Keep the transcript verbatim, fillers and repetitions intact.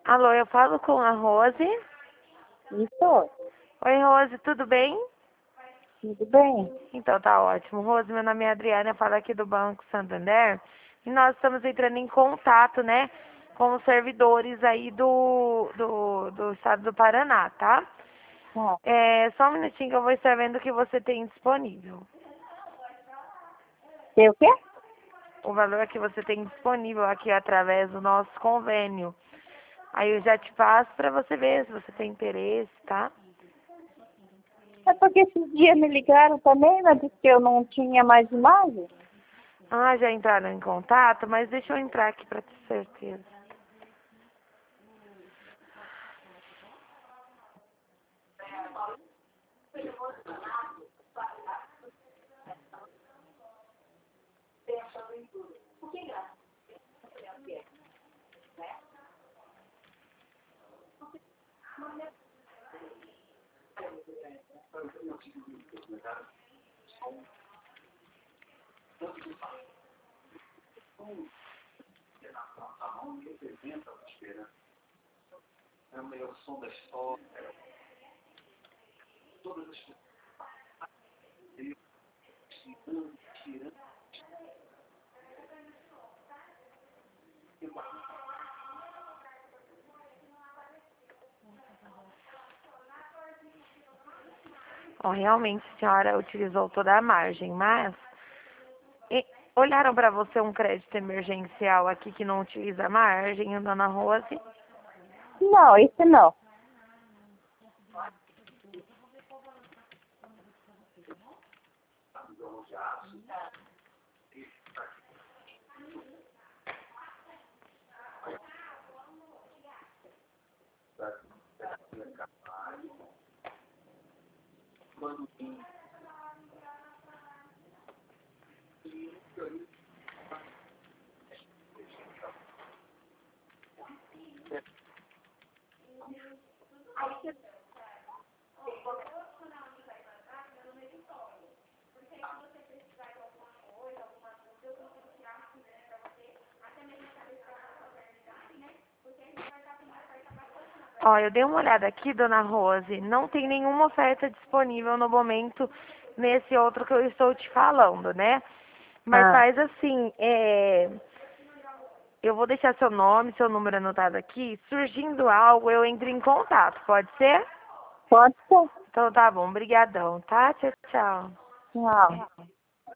Alô, eu falo com a Rose. Isso, Oi, Rose, tudo bem? tudo bem? Então tá ótimo. Rose, meu nome é Adriana, eu falo aqui do Banco Santander e nós estamos entrando em contato, né, com os servidores aí do, do, do estado do Paraná, tá? Tá. É, só um minutinho que eu vou estar vendo o que você tem disponível. Tem o quê? O valor que você tem disponível aqui através do nosso convênio. Aí eu já te passo para você ver se você tem interesse, tá? É porque esses dias me ligaram também, mas disse que eu não tinha mais imagem. Ah, já entraram em contato, mas deixa eu entrar aqui para ter certeza. Ó, realmente a senhora utilizou toda a margem, mas e- olharam para você um crédito emergencial aqui que não utiliza a margem, dona Rose? Não, isso não. Ó, eu dei uma olhada aqui, dona Rose, não tem nenhuma oferta disponível no momento nesse outro que eu estou te falando, né? Mas Ah, faz assim, é... eu vou deixar seu nome, seu número anotado aqui. Surgindo algo, eu entro em contato, pode ser? pode ser. Então tá bom, brigadão, tá? Tchau, tchau. Não.